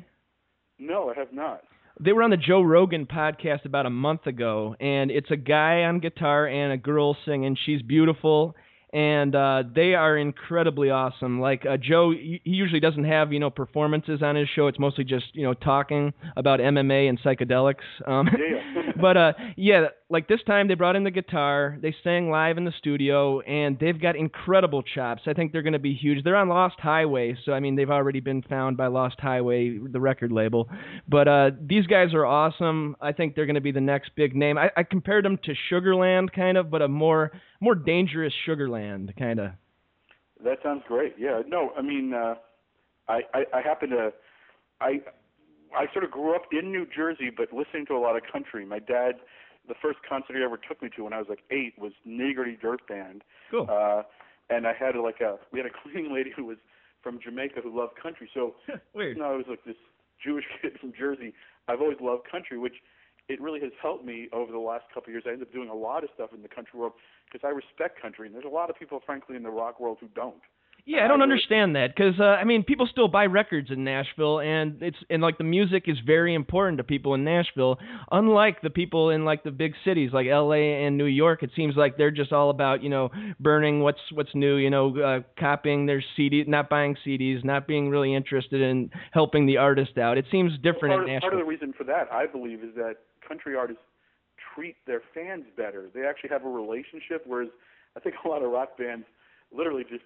No, I have not. They were on the Joe Rogan podcast about a month ago, and it's a guy on guitar and a girl singing. She's beautiful. And uh, they are incredibly awesome. Like uh, Joe, he usually doesn't have, you know, performances on his show. It's mostly just, you know, talking about M M A and psychedelics. Um, Yeah. but uh, yeah, like this time they brought in the guitar. They sang live in the studio, and they've got incredible chops. I think they're going to be huge. They're on Lost Highway, so I mean they've already been found by Lost Highway, the record label. But uh, these guys are awesome. I think they're going to be the next big name. I, I compared them to Sugarland, kind of, but a more more dangerous Sugarland, kind of. That sounds great. Yeah. No, I mean, uh, I, I I happen to I I sort of grew up in New Jersey, but listening to a lot of country. My dad, the first concert he ever took me to when I was like eight was Niggerty Dirt Band. Cool. Uh, and I had like a we had a cleaning lady who was from Jamaica who loved country. So Weird. you know, I was like this Jewish kid from Jersey. I've always loved country, which it really has helped me over the last couple of years. I ended up doing a lot of stuff in the country world because I respect country, and there's a lot of people, frankly, in the rock world who don't. Yeah, I don't understand that because uh, I mean, people still buy records in Nashville, and it's and like the music is very important to people in Nashville. Unlike the people in like the big cities like L A and New York, it seems like they're just all about, you know, burning what's what's new, you know, uh, copying their C Ds, not buying C Ds, not being really interested in helping the artist out. It seems different Part of, in Nashville. part of the reason for that, I believe, is that country artists treat their fans better. They actually have a relationship, whereas I think a lot of rock bands literally just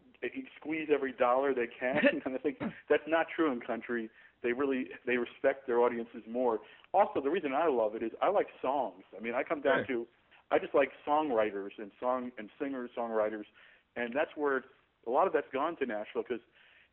squeeze every dollar they can, and I think that's not true in country. They really they respect their audiences more. Also, the reason I love it is I like songs. I mean, I come down Sure. to I just like songwriters and song and singers, songwriters, and that's where a lot of that's gone to Nashville because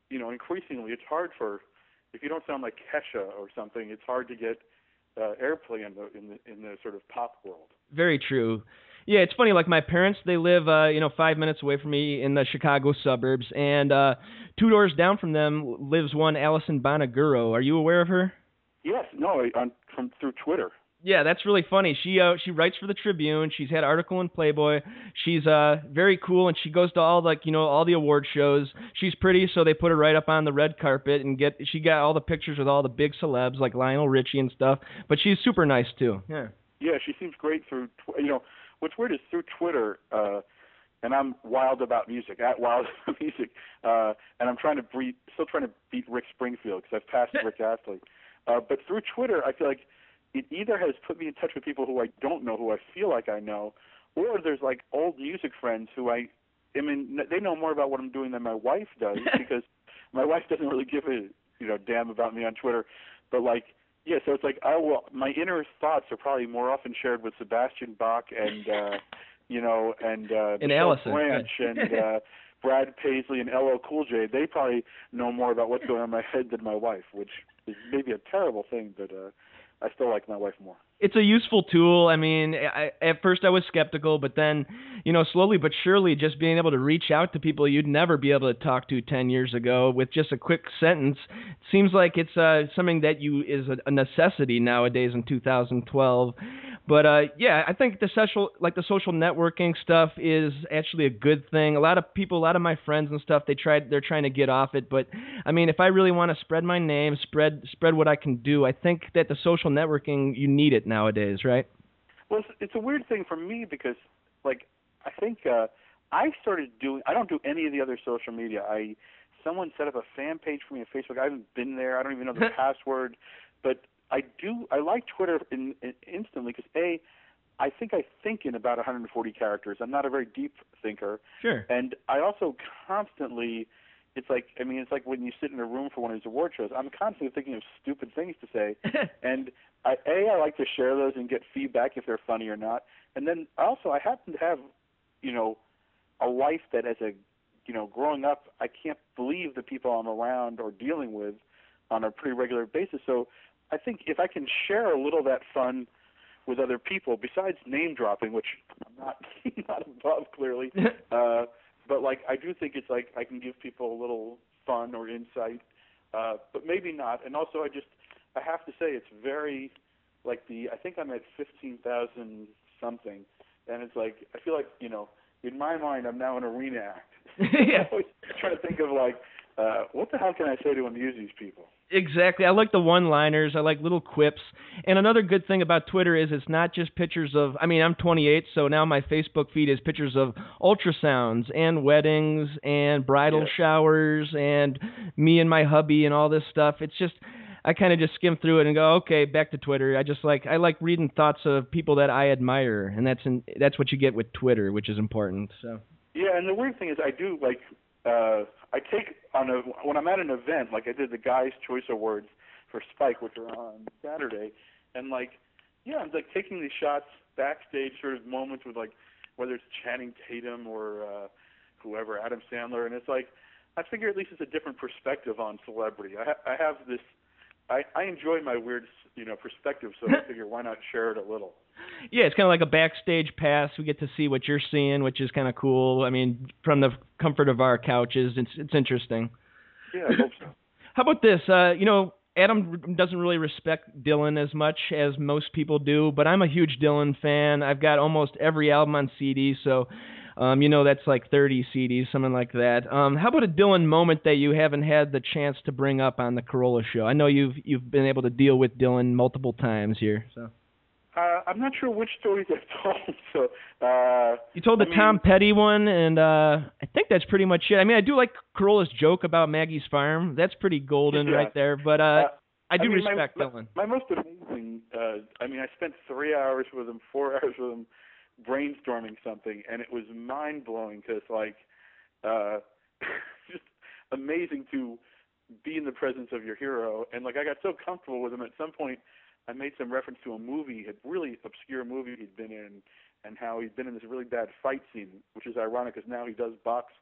you know, increasingly it's hard for, if you don't sound like Kesha or something, it's hard to get uh, airplay in the in the in the sort of pop world. Very true. Yeah, it's funny. Like my parents, they live, uh, you know, five minutes away from me in the Chicago suburbs, and uh, two doors down from them lives one Alison Bonaguro. Are you aware of her? Yes, no, on from through Twitter. Yeah, that's really funny. She uh, she writes for the Tribune. She's had an article in Playboy. She's uh very cool, and she goes to all like you know all the award shows. She's pretty, so they put her right up on the red carpet and get. She got all the pictures with all the big celebs like Lionel Richie and stuff. But she's super nice too. Yeah. Yeah, she seems great through. Tw- you know, what's weird is through Twitter. Uh, and I'm wild about music, at wild about music, uh, and I'm trying to beat, still trying to beat Rick Springfield because I've passed Rick Astley. Uh, but through Twitter, I feel like it either has put me in touch with people who I don't know, who I feel like I know, or there's like old music friends who I, I mean, they know more about what I'm doing than my wife does because my wife doesn't really give a you know damn about me on Twitter. But like, yeah, so it's like I will. My inner thoughts are probably more often shared with Sebastian Bach and uh, you know and uh, and Michelle Allison Branch and uh, Brad Paisley and L L Cool J. They probably know more about what's going on in my head than my wife, which is maybe a terrible thing, but. Uh, I still like my wife more. It's a useful tool. I mean, I, at first I was skeptical, but then, you know, slowly but surely just being able to reach out to people you'd never be able to talk to ten years ago with just a quick sentence seems like it's uh, something that you is a, a necessity nowadays in two thousand twelve. But uh, yeah, I think the social, like the social networking stuff, is actually a good thing. A lot of people, a lot of my friends and stuff, they tried, they're trying to get off it. But I mean, if I really want to spread my name, spread spread what I can do, I think that the social networking, you need it nowadays, right? Well, it's, it's a weird thing for me because, like, I think uh, I started doing. I don't do any of the other social media. I someone set up a fan page for me on Facebook. I haven't been there. I don't even know the password, but. I do. I like Twitter in, in instantly because a, I think I think in about one hundred forty characters. I'm not a very deep thinker. Sure. And I also constantly, it's like I mean, it's like when you sit in a room for one of these award shows. I'm constantly thinking of stupid things to say, and I, a, I like to share those and get feedback if they're funny or not. And then also, I happen to have, you know, a life that as a, you know, growing up, I can't believe the people I'm around or dealing with on a pretty regular basis. So. I think if I can share a little of that fun with other people, besides name dropping, which I'm not not above clearly, uh, but like I do think it's like I can give people a little fun or insight, uh, but maybe not. And also, I just I have to say it's very like the I think I'm at fifteen thousand something, and it's like I feel like you know in my mind I'm now an arena act. Yeah. I'm always trying to think of like uh, what the hell can I say to amuse these people. Exactly. I like the one-liners. I like little quips. And another good thing about Twitter is it's not just pictures of, I mean, I'm twenty-eight, so now my Facebook feed is pictures of ultrasounds and weddings and bridal Yeah. showers and me and my hubby and all this stuff. It's just, I kind of just skim through it and go, okay, back to Twitter. I just like, I like reading thoughts of people that I admire, and that's in, that's what you get with Twitter, which is important. So. Yeah, and the weird thing is I do like, uh, I take on a when I'm at an event, like I did the Guys' Choice Awards for Spike, which are on Saturday, and like, yeah, I'm like taking these shots backstage, sort of moments with like, whether it's Channing Tatum or uh, whoever, Adam Sandler, and it's like, I figure at least it's a different perspective on celebrity. I, ha- I have this, I, I enjoy my weird, you know, perspective, so I figure why not share it a little. Yeah, it's kind of like a backstage pass. We get to see what you're seeing, which is kind of cool. I mean, from the comfort of our couches, it's it's interesting. Yeah, I hope so. How about this? Uh, you know, Adam doesn't really respect Dylan as much as most people do, but I'm a huge Dylan fan. I've got almost every album on C D, so um, you know that's like thirty C Ds, something like that. Um, how about a Dylan moment that you haven't had the chance to bring up on the Carolla Show? I know you've you've been able to deal with Dylan multiple times here, so. Uh, I'm not sure which stories I've told. So uh, you told the I mean, Tom Petty one, and uh, I think that's pretty much it. I mean, I do like Carolla's joke about Maggie's farm. That's pretty golden yeah. right there. But uh, uh, I do I mean, respect my, Dylan. My, my most amazing. Uh, I mean, I spent three hours with him, four hours with him, brainstorming something, and it was mind blowing because, like, uh, just amazing to be in the presence of your hero. And like, I got so comfortable with him at some point. I made some reference to a movie, a really obscure movie he'd been in, and how he'd been in this really bad fight scene, which is ironic because now he does box,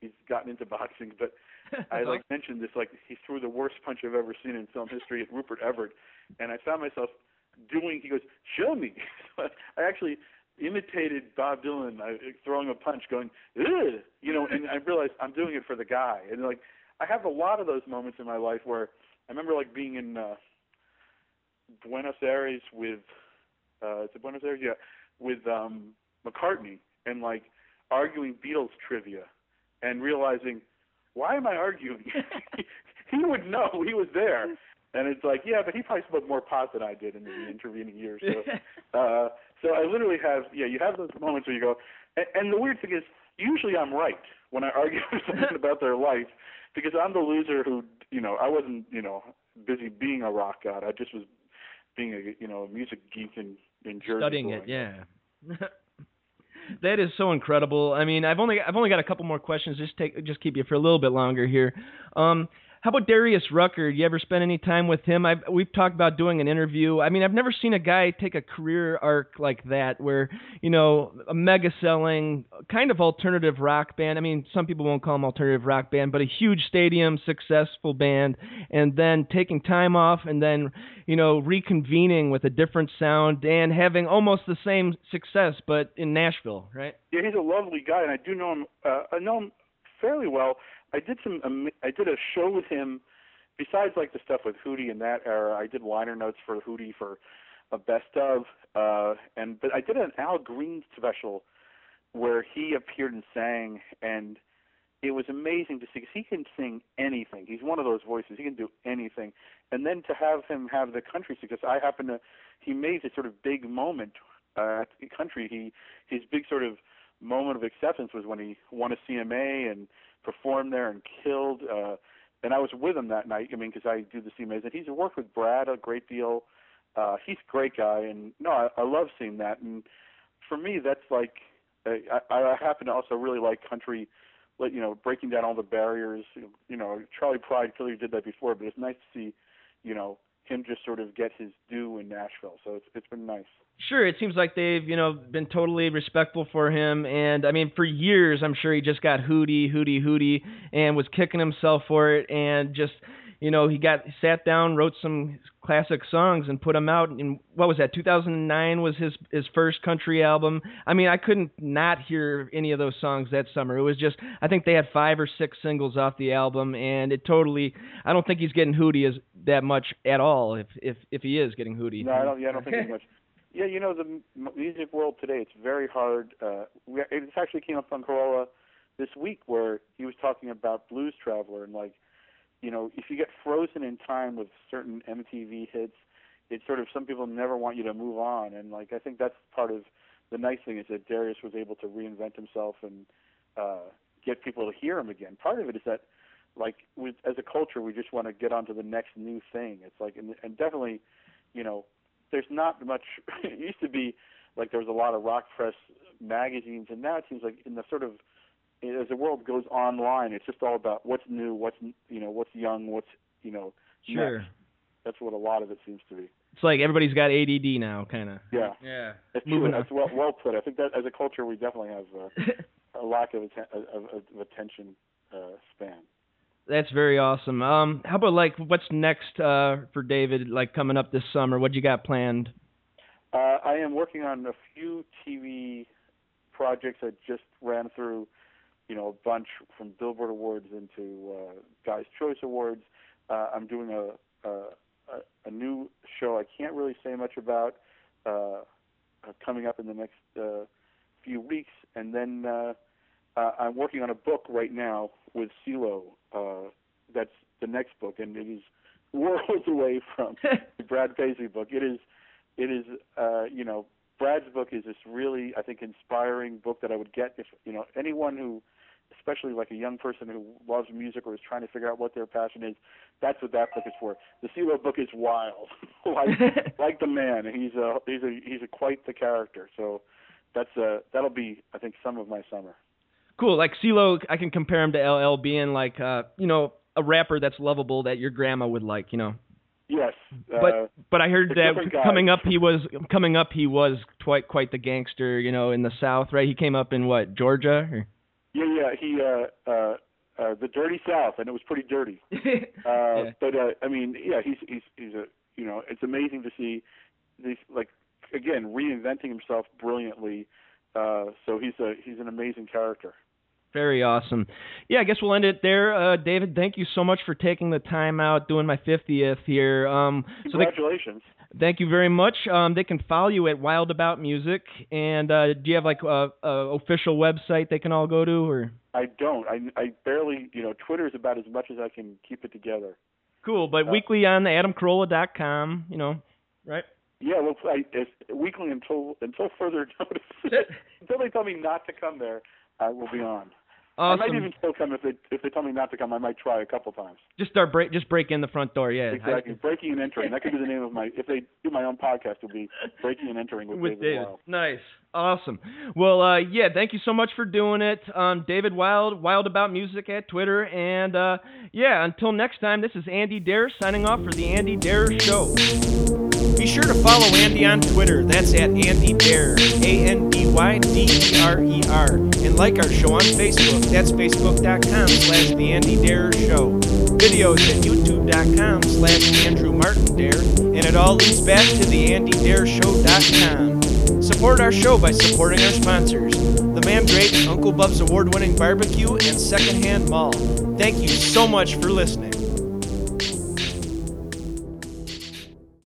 he's gotten into boxing, but I like mentioned this, like he threw the worst punch I've ever seen in film history at Rupert Everett, and I found myself doing. He goes, "Show me." I actually imitated Bob Dylan uh, throwing a punch, going, "Ugh," you know, and I realized I'm doing it for the guy. And like I have a lot of those moments in my life where I remember like being in uh, Buenos Aires with, uh, is it Buenos Aires? Yeah, with um, McCartney, and like arguing Beatles trivia, and realizing, why am I arguing? He would know. He was there. And it's like, yeah, but he probably smoked more pot than I did in the intervening years. So, uh, so I literally have, yeah, you have those moments where you go, and, and the weird thing is, usually I'm right when I argue with someone about their life, because I'm the loser who, you know, I wasn't, you know, busy being a rock god. I just was being a, you know, a music geek in, in Jersey. Studying it, yeah. That is so incredible. I mean, I've only I've only got a couple more questions. Just take just keep you for a little bit longer here. Um, how about Darius Rucker? You ever spend any time with him? I've, we've talked about doing an interview. I mean, I've never seen a guy take a career arc like that, where, you know, a mega-selling kind of alternative rock band. I mean, some people won't call them alternative rock band, but a huge stadium, successful band, and then taking time off, and then, you know, reconvening with a different sound and having almost the same success, but in Nashville, right? Yeah, he's a lovely guy, and I do know him. Uh, I know him fairly well. I did some. Um, I did a show with him. Besides, like the stuff with Hootie in that era, I did liner notes for Hootie for a best of, uh, and but I did an Al Green special where he appeared and sang, and it was amazing to see because he can sing anything. He's one of those voices; he can do anything. And then to have him have the country success, I happen to. He made this sort of big moment uh, at the country. He his big sort of moment of acceptance was when he won a C M A and performed there and killed. Uh, and I was with him that night. I mean, because I do the C M As, and he's worked with Brad a great deal. Uh, he's a great guy, and no, I, I love seeing that. And for me, that's like I, I happen to also really like country, like you know, breaking down all the barriers. You know, Charlie Pride clearly did that before, but it's nice to see, you know, him just sort of get his due in Nashville. So it's it's been nice. Sure, it seems like they've, you know, been totally respectful for him, and I mean, for years, I'm sure he just got Hootie, Hootie, Hootie, and was kicking himself for it, and just, you know, he got sat down, wrote some classic songs, and put them out. And what was that? two thousand nine was his his first country album. I mean, I couldn't not hear any of those songs that summer. It was just, I think they had five or six singles off the album, and it totally. I don't think he's getting Hootie as that much at all. If if if he is getting Hootie. No, I don't. Yeah, I don't think as much. Yeah, you know, the m- music world today, it's very hard. Uh, we, it actually came up on Corolla this week where he was talking about Blues Traveler and, like, you know, if you get frozen in time with certain M T V hits, it's sort of some people never want you to move on. And, like, I think that's part of the nice thing is that Darius was able to reinvent himself and uh, get people to hear him again. Part of it is that, like, with, as a culture, we just want to get on to the next new thing. It's like, and, and definitely, you know, there's not much. It used to be like there was a lot of rock press magazines, and now it seems like in the sort of as the world goes online, it's just all about what's new, what's you know, what's young, what's you know. Sure. Next. That's what a lot of it seems to be. It's like everybody's got A D D now, kind of. Yeah. Yeah. That's true. That's well, well put. I think that as a culture, we definitely have uh, a lack of, atten- of, of, of attention uh, span. That's very awesome. Um, how about like what's next uh, for David? Like coming up this summer, what you got planned? Uh, I am working on a few T V projects. I just ran through, you know, a bunch from Billboard Awards into uh, Guys' Choice Awards. Uh, I'm doing a, a a new show I can't really say much about uh, coming up in the next uh, few weeks, and then uh, uh, I'm working on a book right now with CeeLo. Uh, that's the next book, and it is worlds away from the Brad Paisley book. It is, it is, uh, you know, Brad's book is this really, I think, inspiring book that I would get if, you know, anyone who, especially like a young person who loves music or is trying to figure out what their passion is, that's what that book is for. The CeeLo book is wild, like like the man. He's a he's a he's a quite the character. So that's uh that'll be, I think, some of my summer. Cool. Like CeeLo, I can compare him to L L being like, uh, you know, a rapper that's lovable that your grandma would like, you know. Yes. But uh, but I heard that guys. coming up he was coming up he was quite quite the gangster, you know, in the South, right? He came up in what, Georgia? Or? Yeah, yeah. He uh, uh, uh, the Dirty South, and it was pretty dirty. Uh, Yeah. But uh, I mean, yeah, he's he's he's a you know, it's amazing to see these, like, again, reinventing himself brilliantly. Uh, so he's a he's an amazing character. Very awesome. Yeah, I guess we'll end it there. Uh, David, thank you so much for taking the time out doing my fiftieth here. Um, so they, Congratulations. thank you very much. Um, they can follow you at Wild About Music. And uh, do you have like a, a official website they can all go to? Or I don't. I, I barely, you know, Twitter is about as much as I can keep it together. Cool, but Uh, weekly on adam carolla dot com, you know, right? Yeah, well, I, it's weekly until until further notice. Until they tell me not to come there, I will be on. Awesome. I might even still come if they if they tell me not to come. I might try a couple times. Just start break, just break in the front door, yeah. Exactly, breaking and entering. That could be the name of my. If they do my own podcast, it'll be Breaking and Entering with, with David, David. Wild. Nice. Awesome. Well, uh, yeah, thank you so much for doing it. Um, David Wild, Wild About Music at Twitter. And, uh, yeah, until next time, this is Andy Dare signing off for The Andy Dare Show. Be sure to follow Andy on Twitter. That's at Andy Dare, A N D Y D E R E R. And like our show on Facebook. That's facebook.com slash The Andy Dare Show. Videos at youtube.com slash Andrew Martin Dare. And it all leads back to the andy dare show dot com. Support our show by supporting our sponsors. The Man Great, Uncle Bub's award-winning barbecue, and Secondhand Mall. Thank you so much for listening.